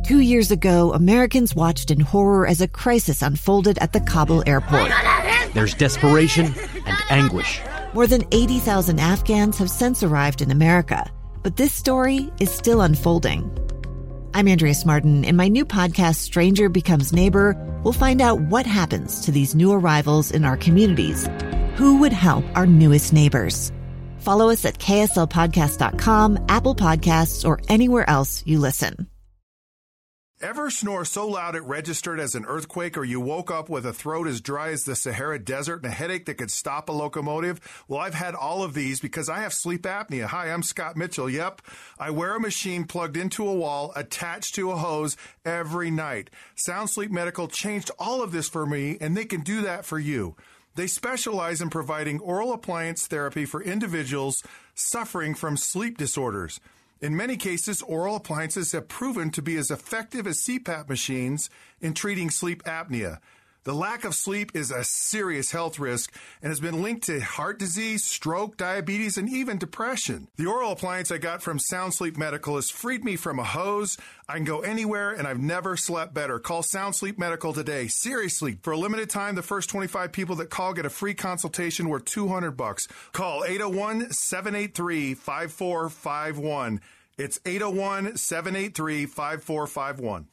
2 years ago, Americans watched in horror as a crisis unfolded at the Kabul airport. There's desperation and anguish. More than 80,000 Afghans have since arrived in America, but this story is still unfolding. I'm Andrea Martin. In my new podcast, Stranger Becomes Neighbor, we'll find out what happens to these new arrivals in our communities. Who would help our newest neighbors? Follow us at kslpodcast.com, Apple Podcasts, or anywhere else you listen. Ever snore so loud it registered as an earthquake, or you woke up with a throat as dry as the Sahara Desert and a headache that could stop a locomotive? Well, I've had all of these because I have sleep apnea. Hi, I'm Scott Mitchell. Yep, I wear a machine plugged into a wall attached to a hose every night. Sound Sleep Medical changed all of this for me, and they can do that for you. They specialize in providing oral appliance therapy for individuals suffering from sleep disorders. In many cases, oral appliances have proven to be as effective as CPAP machines in treating sleep apnea. The lack of sleep is a serious health risk and has been linked to heart disease, stroke, diabetes, and even depression. The oral appliance I got from Sound Sleep Medical has freed me from a hose. I can go anywhere, and I've never slept better. Call Sound Sleep Medical today. Seriously, for a limited time, the first 25 people that call get a free consultation worth $200. Call 801-783-5451. It's 801-783-5451.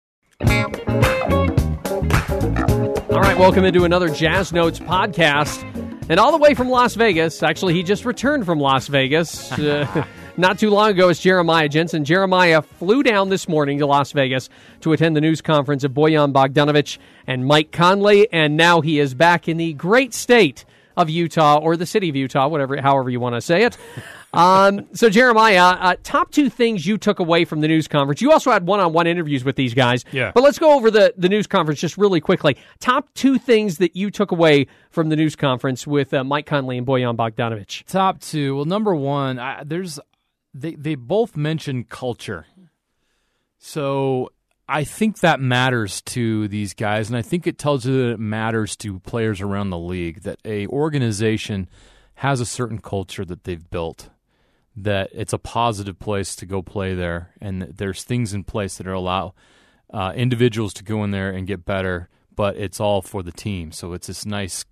All right, welcome into another Jazz Notes podcast. And all the way from Las Vegas, actually, he just returned from Las Vegas not too long ago, is Jeremiah Jensen. Jeremiah flew down this morning to Las Vegas to attend the news conference of Bojan Bogdanovic and Mike Conley, and now he is back in the great state of Utah, or the city of Utah, however you want to say it. So, Jeremiah, top two things you took away from the news conference. You also had one-on-one interviews with these guys. Yeah. But let's go over the news conference just really quickly. Top two things that you took away from the news conference with Mike Conley and Bojan Bogdanovic. Top two. Well, number one, they both mentioned culture. So I think that matters to these guys, and I think it tells you that it matters to players around the league, that a organization has a certain culture that they've built, that it's a positive place to go play there, and that there's things in place that allow individuals to go in there and get better, but it's all for the team. So it's this nice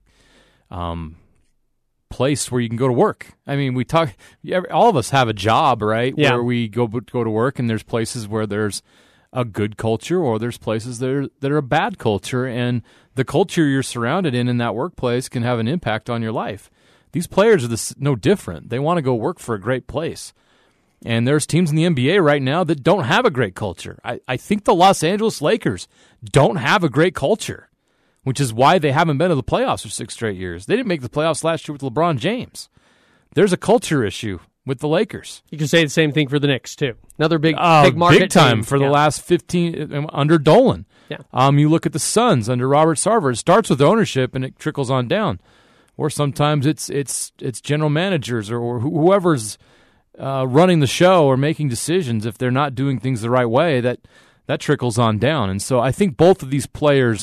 place where you can go to work. I mean, all of us have a job, right? Yeah. Where we go to work, and there's places where there's a good culture, or there's places that are a bad culture, and the culture you're surrounded in that workplace can have an impact on your life. These players are no different. They want to go work for a great place. And there's teams in the NBA right now that don't have a great culture. I think the Los Angeles Lakers don't have a great culture, which is why they haven't been to the playoffs for 6 straight years. They didn't make the playoffs last year with LeBron James. There's a culture issue with the Lakers. You can say the same thing for the Knicks, too. Another big market big time team. For the last 15 under Dolan. Yeah. You look at the Suns under Robert Sarver. It starts with ownership and it trickles on down. Or sometimes it's general managers or whoever's running the show or making decisions. If they're not doing things the right way, that trickles on down. And so I think both of these players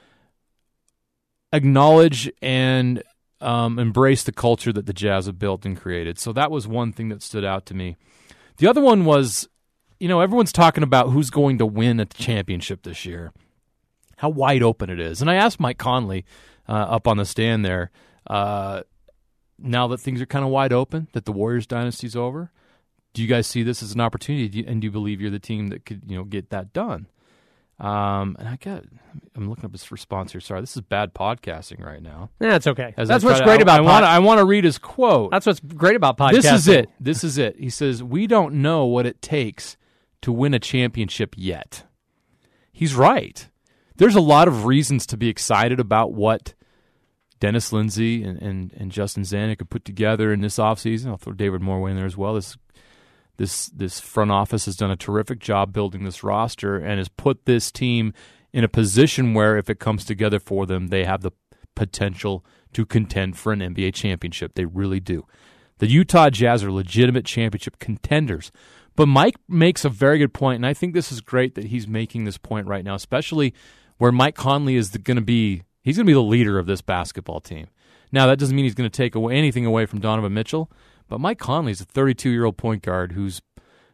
acknowledge and embrace the culture that the Jazz have built and created. So that was one thing that stood out to me. The other one was, everyone's talking about who's going to win a championship this year, how wide open it is. And I asked Mike Conley up on the stand there, now that things are kind of wide open, that the Warriors dynasty's over, do you guys see this as an opportunity, and do you believe you're the team that could get that done? And I'm looking up his response here. Sorry, this is bad podcasting right now. Yeah, it's okay. As That's what's great about I want to read his quote. That's what's great about podcasting. This is it. He says, "We don't know what it takes to win a championship yet." He's right. There's a lot of reasons to be excited about what Dennis Lindsey and Justin Zanuck have put together in this offseason. I'll throw David Morway in there as well. This front office has done a terrific job building this roster and has put this team in a position where if it comes together for them, they have the potential to contend for an NBA championship. They really do. The Utah Jazz are legitimate championship contenders. But Mike makes a very good point, and I think this is great that he's making this point right now, especially where Mike Conley is going to be the leader of this basketball team. Now, that doesn't mean he's going to take anything away from Donovan Mitchell, but Mike Conley is a 32-year-old point guard who's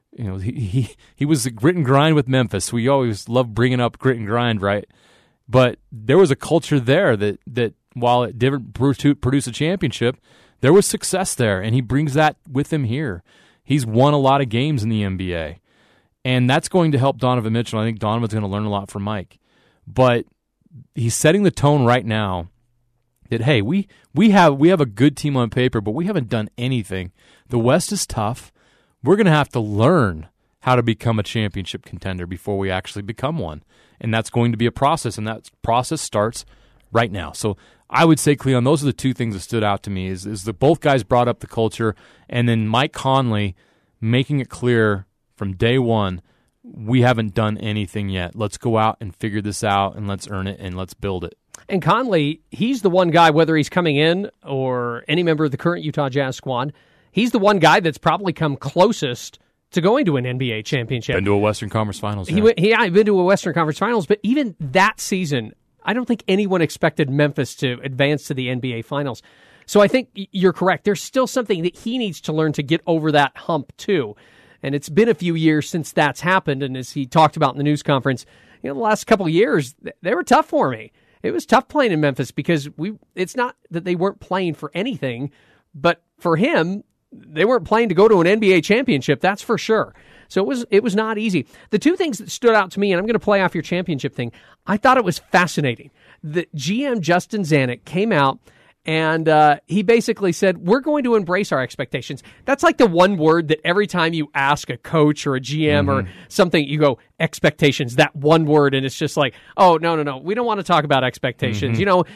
he was a grit and grind with Memphis. We always love bringing up grit and grind, right? But there was a culture there that while it didn't produce a championship, there was success there, and he brings that with him here. He's won a lot of games in the NBA, and that's going to help Donovan Mitchell. I think Donovan's going to learn a lot from Mike. But he's setting the tone right now that, hey, we have a good team on paper, but we haven't done anything. The West is tough. We're going to have to learn how to become a championship contender before we actually become one. And that's going to be a process, and that process starts right now. So I would say, Cleon, those are the two things that stood out to me, is that both guys brought up the culture, and then Mike Conley making it clear from day one, we haven't done anything yet. Let's go out and figure this out, and let's earn it, and let's build it. And Conley, he's the one guy, whether he's coming in or any member of the current Utah Jazz squad, he's the one guy that's probably come closest to going to an NBA championship. Been to a Western Conference Finals. I've been to a Western Conference Finals, but even that season, I don't think anyone expected Memphis to advance to the NBA Finals. So I think you're correct. There's still something that he needs to learn to get over that hump, too. And it's been a few years since that's happened, and as he talked about in the news conference, the last couple of years, they were tough for me. It was tough playing in Memphis because it's not that they weren't playing for anything, but for him, they weren't playing to go to an NBA championship, that's for sure. So it was not easy. The two things that stood out to me, and I'm going to play off your championship thing, I thought it was fascinating that GM Justin Zanuck came out and he basically said, we're going to embrace our expectations. That's like the one word that every time you ask a coach or a GM or something, you go, expectations, that one word, and it's just like, oh, no, we don't want to talk about expectations.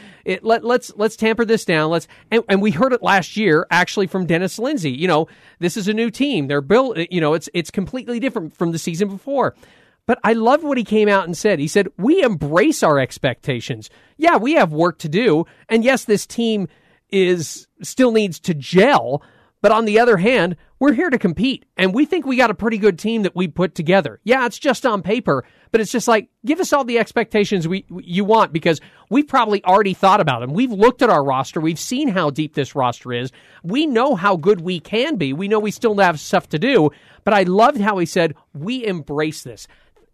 Let's tamper this down. And we heard it last year, actually, from Dennis Lindsey. This is a new team. They're built, it's completely different from the season before. But I love what he came out and said. He said, we embrace our expectations. Yeah, we have work to do. And yes, this team still needs to gel. But on the other hand, we're here to compete. And we think we got a pretty good team that we put together. Yeah, it's just on paper. But it's just like, give us all the expectations you want, because we've probably already thought about them. We've looked at our roster. We've seen how deep this roster is. We know how good we can be. We know we still have stuff to do. But I loved how he said, we embrace this.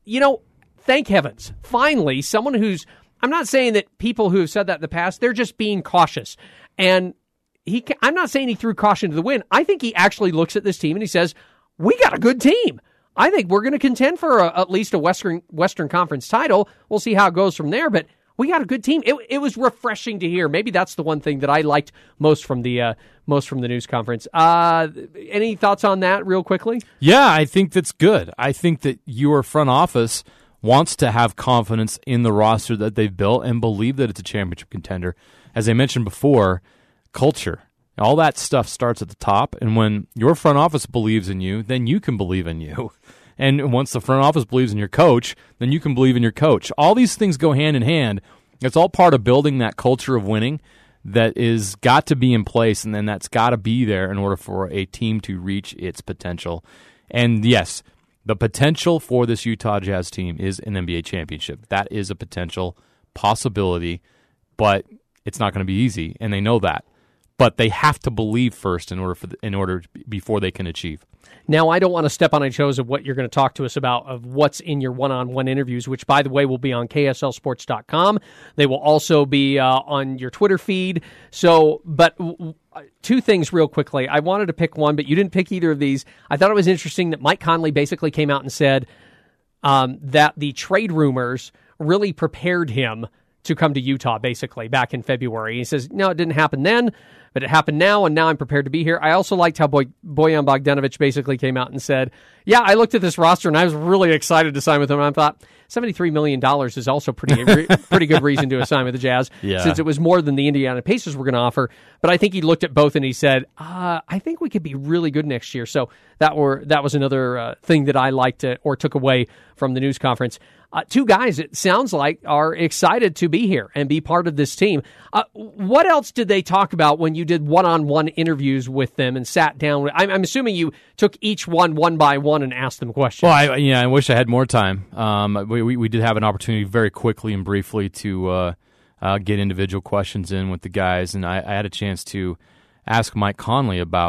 Thank heavens, finally, someone who's, I'm not saying that people who have said that in the past, they're just being cautious. And I'm not saying he threw caution to the wind. I think he actually looks at this team and he says, we got a good team. I think we're going to contend for at least a Western Conference title. We'll see how it goes from there, but we got a good team. It was refreshing to hear. Maybe that's the one thing that I liked most from the news conference. Any thoughts on that real quickly? Yeah, I think that's good. I think that your front office wants to have confidence in the roster that they've built and believe that it's a championship contender. As I mentioned before, culture, all that stuff starts at the top, and when your front office believes in you, then you can believe in you. And once the front office believes in your coach, then you can believe in your coach. All these things go hand in hand. It's all part of building that culture of winning that is got to be in place, and then that's got to be there in order for a team to reach its potential. And yes, the potential for this Utah Jazz team is an NBA championship. That is a potential possibility, but it's not going to be easy, and they know that. But they have to believe first in order before they can achieve. Now, I don't want to step on any toes of what you're going to talk to us about, of what's in your one-on-one interviews, which, by the way, will be on KSLSports.com. They will also be on your Twitter feed. But two things real quickly. I wanted to pick one, but you didn't pick either of these. I thought it was interesting that Mike Conley basically came out and said that the trade rumors really prepared him to come to Utah, basically, back in February. He says, no, it didn't happen then, but it happened now, and now I'm prepared to be here. I also liked how Bojan Bogdanovic basically came out and said, yeah, I looked at this roster, and I was really excited to sign with him, and I thought, $73 million is also pretty good reason to sign with the Jazz, since it was more than the Indiana Pacers were going to offer. But I think he looked at both, and he said, I think we could be really good next year. So that was another thing that I liked or took away from the news conference. Two guys, it sounds like, are excited to be here and be part of this team. What else did they talk about when you did one-on-one interviews with them and sat down? I'm assuming you took each one by one and asked them questions. Well, I wish I had more time. We did have an opportunity very quickly and briefly to get individual questions in with the guys, and I had a chance to ask Mike Conley about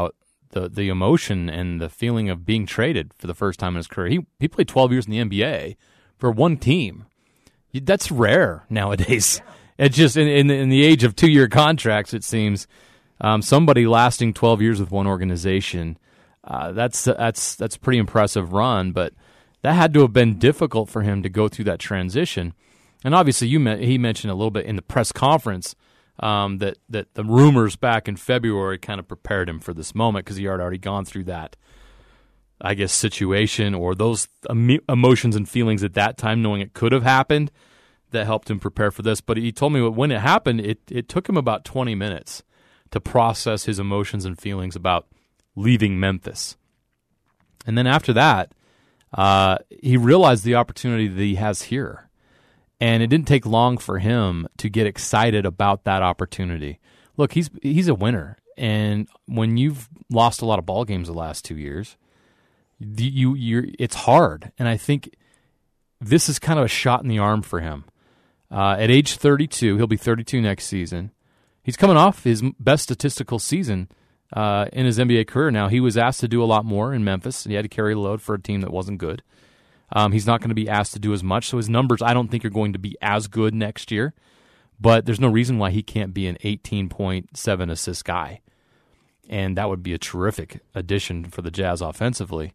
the emotion and the feeling of being traded for the first time in his career. He played 12 years in the NBA for one team. That's rare nowadays. It's just in the age of 2-year contracts, it seems. Somebody lasting 12 years with one organization, that's a pretty impressive run, but that had to have been difficult for him to go through that transition. And obviously, he mentioned a little bit in the press conference that the rumors back in February kind of prepared him for this moment because he had already gone through that, I guess, situation or those emotions and feelings at that time, knowing it could have happened, that helped him prepare for this. But he told me when it happened, it took him about 20 minutes to process his emotions and feelings about leaving Memphis. And then after that, he realized the opportunity that he has here. And it didn't take long for him to get excited about that opportunity. Look, he's a winner. And when you've lost a lot of ball games the last 2 years, it's hard. And I think this is kind of a shot in the arm for him. At age 32, he'll be 32 next season. He's coming off his best statistical season in his NBA career now. He was asked to do a lot more in Memphis. He had to carry the load for a team that wasn't good. He's not going to be asked to do as much, so his numbers I don't think are going to be as good next year, but there's no reason why he can't be an 18.7 assist guy, and that would be a terrific addition for the Jazz offensively.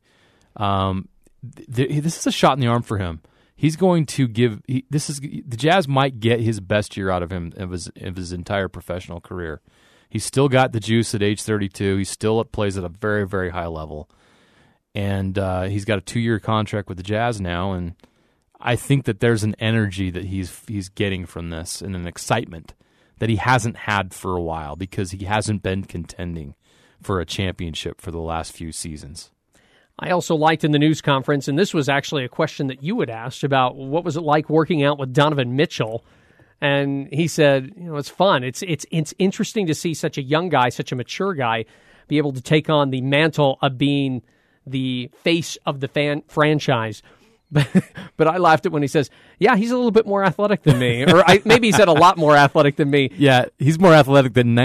This is a shot in the arm for him. He's going to the Jazz might get his best year out of him of his entire professional career. He's still got the juice at age 32. He still plays at a very, very high level. And he's got a 2-year contract with the Jazz now, and I think that there's an energy that he's getting from this and an excitement that he hasn't had for a while because he hasn't been contending for a championship for the last few seasons. I also liked in the news conference, and this was actually a question that you had asked about what was it like working out with Donovan Mitchell. And he said, it's fun. It's interesting to see such a young guy, such a mature guy, be able to take on the mantle of being the face of the franchise. But I laughed at when he says, yeah, he's a little bit more athletic than me. Or maybe he said a lot more athletic than me. Yeah, he's more athletic than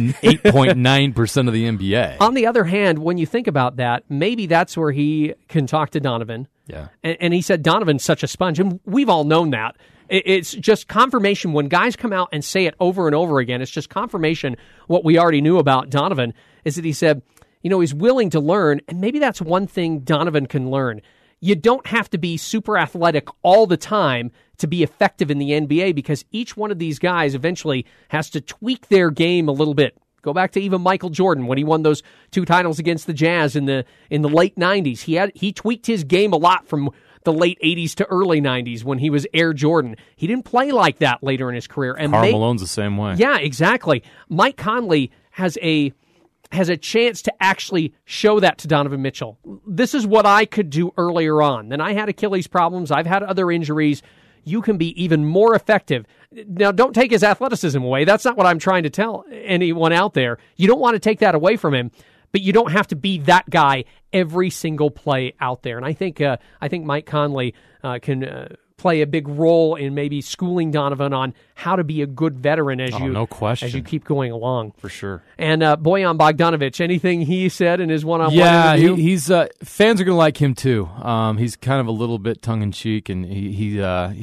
98.9% of the NBA. On the other hand, when you think about that, maybe that's where he can talk to Donovan. Yeah. And he said Donovan's such a sponge. And we've all known that. It's just confirmation. When guys come out and say it over and over again, it's just confirmation what we already knew about Donovan is that he said, he's willing to learn, and maybe that's one thing Donovan can learn. You don't have to be super athletic all the time to be effective in the NBA because each one of these guys eventually has to tweak their game a little bit. Go back to even Michael Jordan when he won those 2 titles against the Jazz in the late 90s. He tweaked his game a lot from the late 80s to early 90s when he was Air Jordan. He didn't play like that later in his career. And Karl Malone's the same way. Yeah, exactly. Mike Conley has a chance to actually show that to Donovan Mitchell. This is what I could do earlier on. Then I had Achilles problems. I've had other injuries. You can be even more effective. Now, don't take his athleticism away. That's not what I'm trying to tell anyone out there. You don't want to take that away from him, but you don't have to be that guy every single play out there. And I think Mike Conley can play a big role in maybe schooling Donovan on how to be a good veteran as you keep going along. For sure. And Bojan Bogdanovic, anything he said in his one-on-one interview? He's fans are going to like him too. He's kind of a little bit tongue-in-cheek, and he's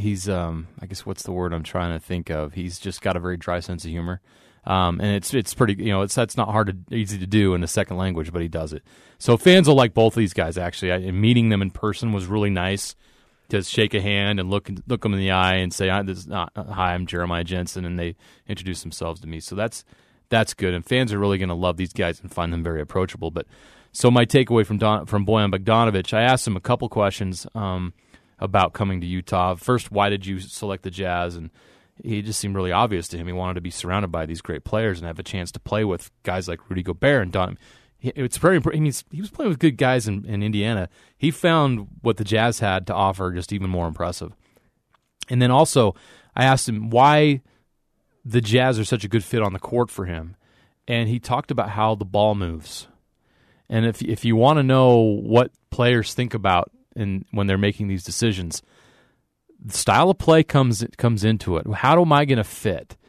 I guess what's the word I'm trying to think of? He's just got a very dry sense of humor. And it's pretty, that's not easy to do in a second language, but he does it. So fans will like both of these guys, actually. Meeting them in person was really nice. To shake a hand and look them in the eye and say, "Hi, I'm Jeremiah Jensen," and they introduce themselves to me. So that's good, and fans are really going to love these guys and find them very approachable. But so my takeaway from Bojan Bogdanovic, I asked him a couple questions about coming to Utah. First, why did you select the Jazz? And he just seemed really obvious to him. He wanted to be surrounded by these great players and have a chance to play with guys like Rudy Gobert and Don. It's very important. He was playing with good guys in Indiana. He found what the Jazz had to offer just even more impressive. And then also, I asked him why the Jazz are such a good fit on the court for him. And he talked about how the ball moves. And if you want to know what players think about when they're making these decisions, the style of play comes into it. How am I going to fit?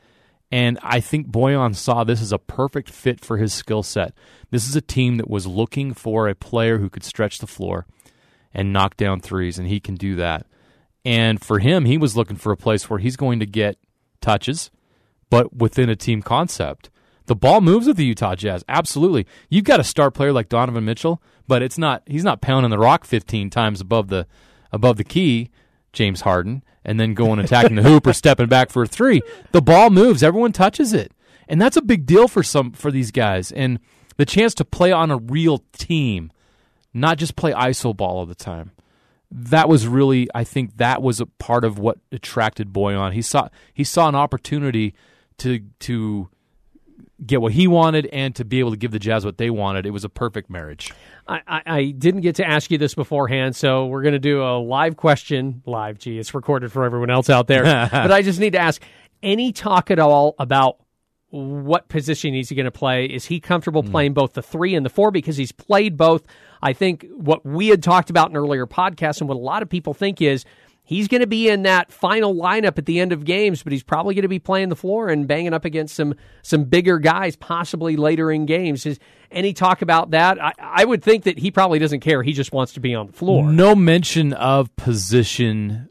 And I think Bojan saw this as a perfect fit for his skill set. This is a team that was looking for a player who could stretch the floor and knock down threes, and he can do that. And for him, he was looking for a place where he's going to get touches, but within a team concept. The ball moves with the Utah Jazz, absolutely. You've got a star player like Donovan Mitchell, but he's not pounding the rock 15 times above the key, James Harden, and then going attacking the hoop or stepping back for a three. The ball moves, everyone touches it. And that's a big deal for these guys. And the chance to play on a real team, not just play iso ball all the time. That was really, I think that was a part of what attracted Bojan. He saw an opportunity to get what he wanted and to be able to give the Jazz what they wanted. It was a perfect marriage. I didn't get to ask you this beforehand, so we're going to do a live question. Live, gee, it's recorded for everyone else out there. But I just need to ask, any talk at all about what position he's going to play? Is he comfortable playing both the 3 and the 4? Because he's played both. I think what we had talked about in earlier podcasts and what a lot of people think is he's going to be in that final lineup at the end of games, but he's probably going to be playing the floor and banging up against some bigger guys possibly later in games. Is any talk about that? I would think that he probably doesn't care. He just wants to be on the floor. No mention of position.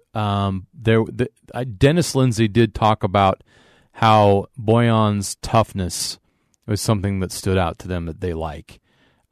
Dennis Lindsay did talk about how Bojan's toughness was something that stood out to them that they like.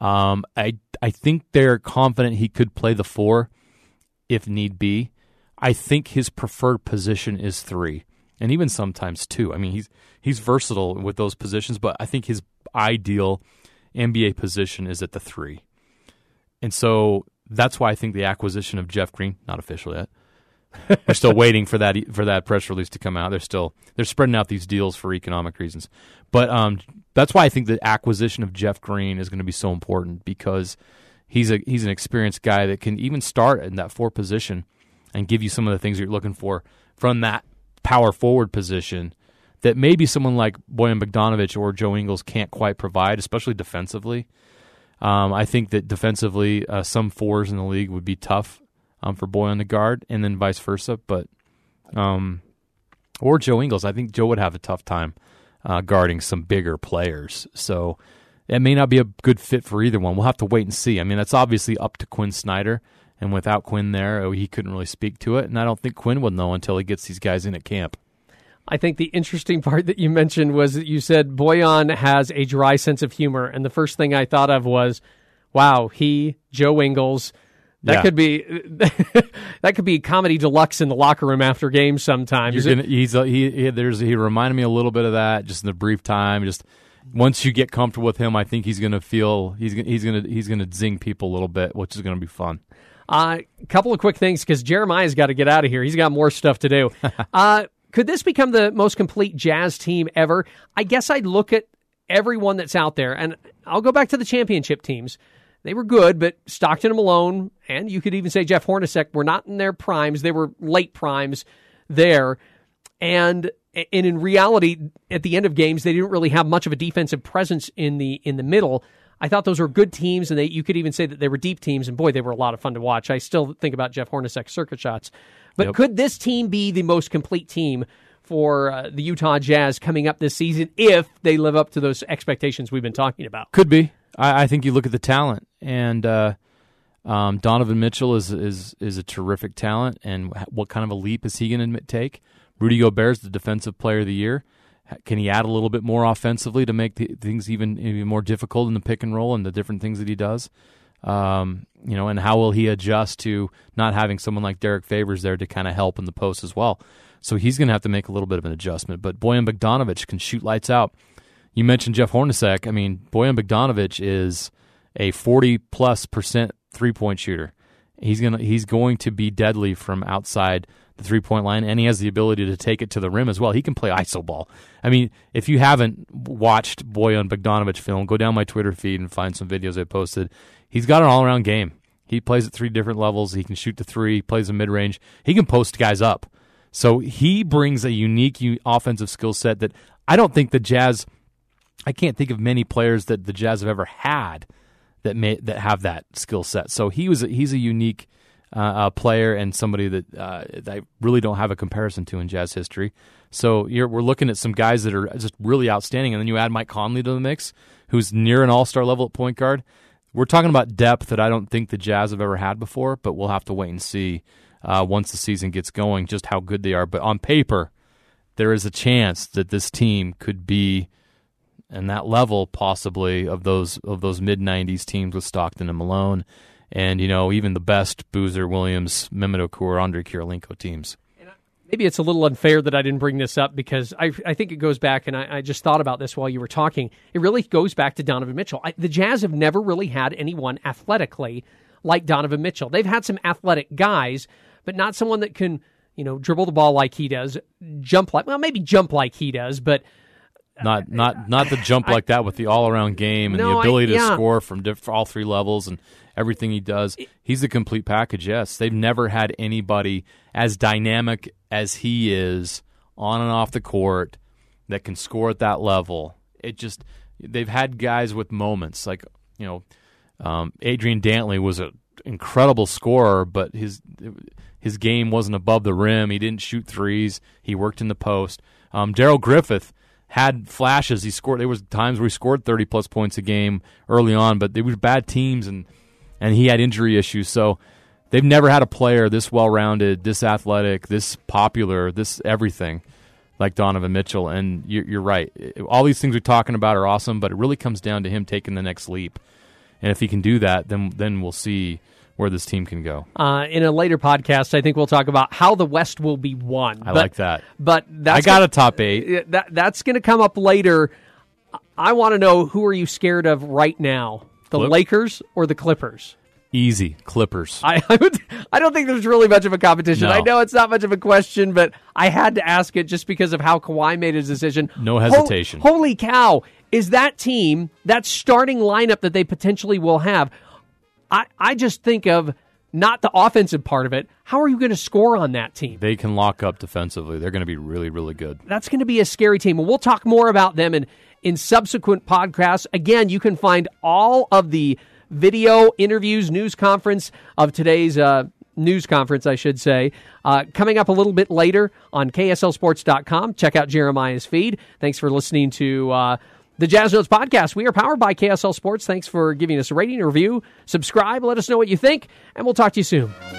I think they're confident he could play the 4 if need be. I think his preferred position is 3, and even sometimes 2. I mean, he's versatile with those positions, but I think his ideal NBA position is at the 3. And so that's why I think the acquisition of Jeff Green, not official yet. We're still waiting for that press release to come out. They're spreading out these deals for economic reasons. But that's why I think the acquisition of Jeff Green is going to be so important, because he's an experienced guy that can even start in that 4 position and give you some of the things you're looking for from that power forward position that maybe someone like Bojan Bogdanovic or Joe Ingles can't quite provide, especially defensively. I think that defensively, some 4s in the league would be tough for Bojan to guard, and then vice versa. But or Joe Ingles, I think Joe would have a tough time guarding some bigger players. So it may not be a good fit for either one. We'll have to wait and see. I mean, that's obviously up to Quinn Snyder. And without Quinn there, he couldn't really speak to it. And I don't think Quinn would know until he gets these guys in at camp. I think the interesting part that you mentioned was that you said Bojan has a dry sense of humor. And the first thing I thought of was, wow, Joe Ingles, that could be comedy deluxe in the locker room after games sometimes. He reminded me a little bit of that just in the brief time. Just once you get comfortable with him, I think he's going to feel he's going to zing people a little bit, which is going to be fun. Couple of quick things, because Jeremiah's got to get out of here. He's got more stuff to do. Could this become the most complete Jazz team ever? I guess I'd look at everyone that's out there, and I'll go back to the championship teams. They were good, but Stockton and Malone, and you could even say Jeff Hornacek, were not in their primes. They were late primes there. And in reality, at the end of games, they didn't really have much of a defensive presence in the middle. I thought those were good teams, and you could even say that they were deep teams, and boy, they were a lot of fun to watch. I still think about Jeff Hornacek's circuit shots. But Could this team be the most complete team for the Utah Jazz coming up this season if they live up to those expectations we've been talking about? Could be. I think you look at the talent, and Donovan Mitchell is a terrific talent, and what kind of a leap is he going to take? Rudy Gobert is the Defensive Player of the Year. Can he add a little bit more offensively to make things even more difficult in the pick and roll and the different things that he does? And how will he adjust to not having someone like Derek Favors there to kind of help in the post as well? So he's going to have to make a little bit of an adjustment. But Bojan Bogdanovic can shoot lights out. You mentioned Jeff Hornacek. I mean, Bojan Bogdanovic is a 40+% three-point shooter. He's going to be deadly from outside the three-point line, and he has the ability to take it to the rim as well. He can play iso ball. I mean, if you haven't watched Bojan Bogdanovic film, go down my Twitter feed and find some videos I posted. He's got an all-around game. He plays at 3 different levels. He can shoot the 3. He plays a mid-range. He can post guys up. So he brings a unique offensive skill set that I don't think the Jazz – I can't think of many players that the Jazz have ever had that have that skill set. So he's a unique player and somebody that I really don't have a comparison to in Jazz history. So we're looking at some guys that are just really outstanding, and then you add Mike Conley to the mix, who's near an all-star level at point guard. We're talking about depth that I don't think the Jazz have ever had before, but we'll have to wait and see once the season gets going just how good they are. But on paper, there is a chance that this team could be in that level possibly of those mid-'90s teams with Stockton and Malone and, even the best Boozer, Williams, Mehmet Okur, Andre Kirilenko teams. Maybe it's a little unfair that I didn't bring this up because I think it goes back, and I just thought about this while you were talking. It really goes back to Donovan Mitchell. The Jazz have never really had anyone athletically like Donovan Mitchell. They've had some athletic guys, but not someone that can, dribble the ball like he does, maybe jump like he does, but not the jump like that with the all-around game and the ability to score from all three levels and everything he does. He's a complete package, yes. They've never had anybody as dynamic as he is on and off the court that can score at that level. They've had guys with moments like, Adrian Dantley was an incredible scorer, but his game wasn't above the rim. He didn't shoot threes. He worked in the post. Darrell Griffith had flashes. There was times where he scored 30-plus points a game early on, but they were bad teams, and he had injury issues. So they've never had a player this well-rounded, this athletic, this popular, this everything like Donovan Mitchell. And you're right. All these things we're talking about are awesome, but it really comes down to him taking the next leap. And if he can do that, then we'll see where this team can go. In a later podcast, I think we'll talk about how the West will be won. I like that. But I got a top 8. That's going to come up later. I want to know, who are you scared of right now? The Lakers or the Clippers? Easy. Clippers. I don't think there's really much of a competition. No. I know it's not much of a question, but I had to ask it just because of how Kawhi made his decision. No hesitation. Holy cow. Is that team, that starting lineup that they potentially will have, I just think of not the offensive part of it. How are you going to score on that team? They can lock up defensively. They're going to be really, really good. That's going to be a scary team. And we'll talk more about them in subsequent podcasts. Again, you can find all of the video interviews, news conference of today's news conference, I should say, coming up a little bit later on KSLSports.com. Check out Jeremiah's feed. Thanks for listening to the Jazz Notes Podcast. We are powered by KSL Sports. Thanks for giving us a rating and review. Subscribe. Let us know what you think, and we'll talk to you soon.